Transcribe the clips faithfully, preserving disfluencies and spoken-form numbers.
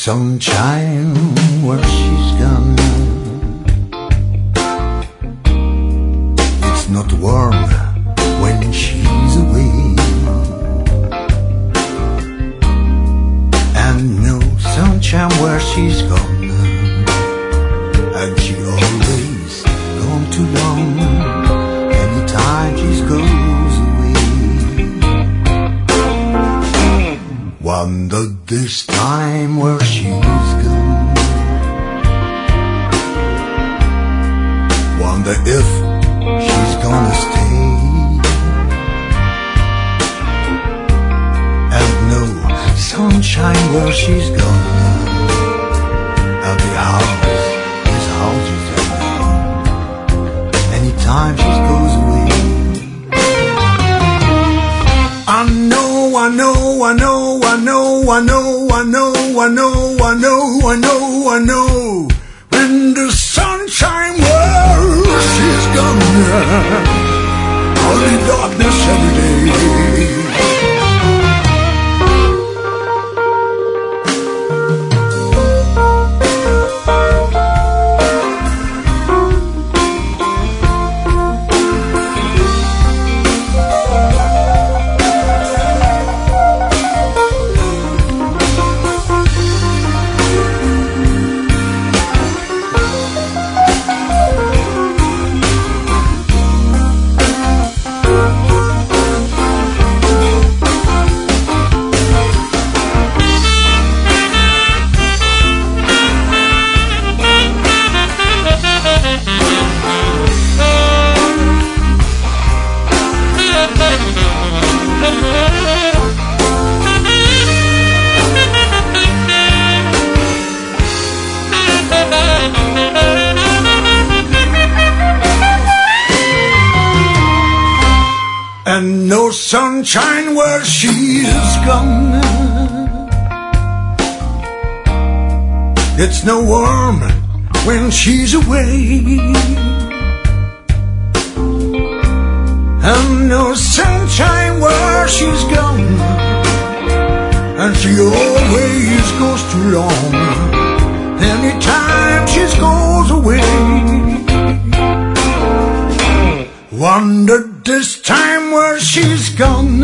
sunshine where she's gone. It's not warm when she's away, and no sunshine where she's gone. And she always gone too long. Anytime she goes away, wonder this time where she's gone. Wonder if she's gonna stay. And no sunshine where she's gone. And the house is houses anytime she goes away. I know, I know, I know, I know, I know, I know, I know, I know, I know, I know. When the sunshine where she's gone, only darkness every day. And no sunshine where she's gone. It's no warm when she's away, and no sunshine where she's gone. And she always goes too long. Anytime she goes away, wonder this time where she's gone.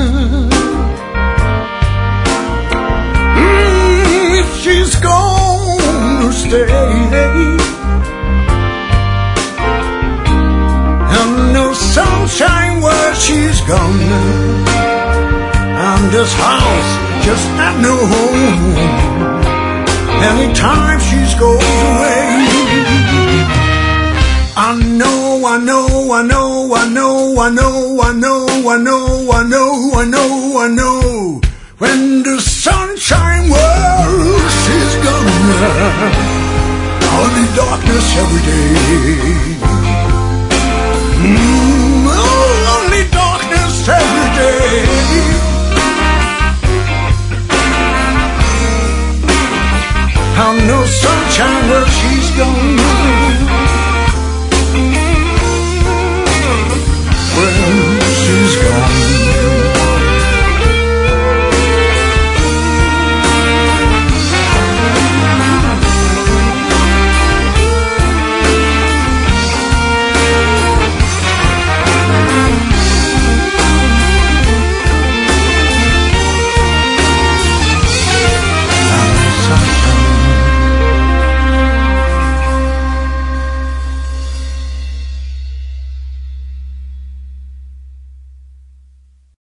Mm, if she's gonna stay. And no sunshine where she's gone. And this house just not no home. Anytime she goes away, I know, I know, I know, I know, I know, I know, I know, I know, I know, I know. When the sunshine where she's gone, only darkness every day.